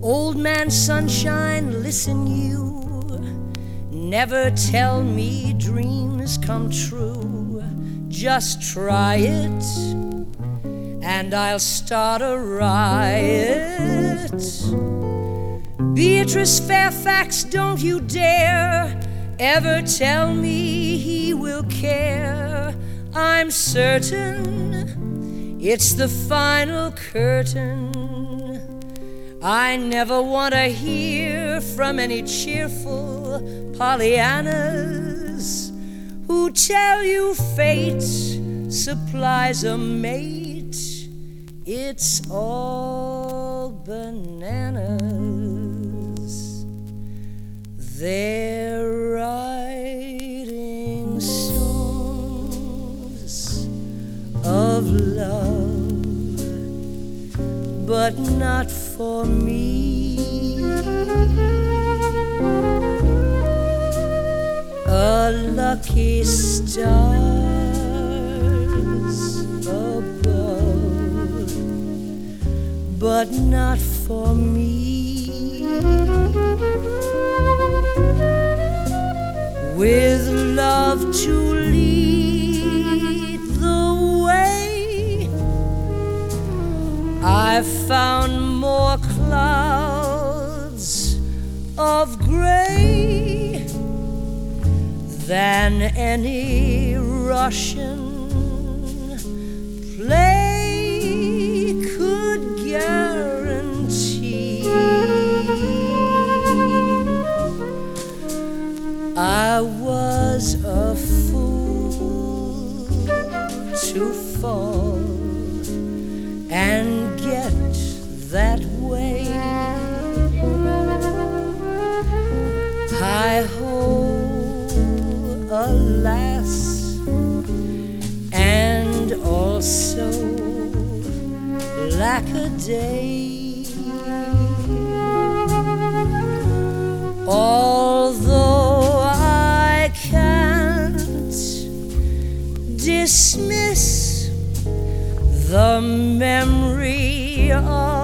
Old man sunshine, listen you, never tell me dreams come true. Just try it and I'll start a riot. Beatrice Fairfax, don't you dare ever tell me he will care. I'm certain it's the final curtain. I never want to hear from any cheerful Pollyannas who tell you fate supplies a mate. It's all bananas. They're writing songs of love, but not for me. A lucky stars above, but not for me. With love to lead the way, I've found more clouds of gray than any Russian play could guarantee. I was a fool to fall and get that way. Hi-ho, alas, and also lack-a-day. Although I can't dismiss the memory of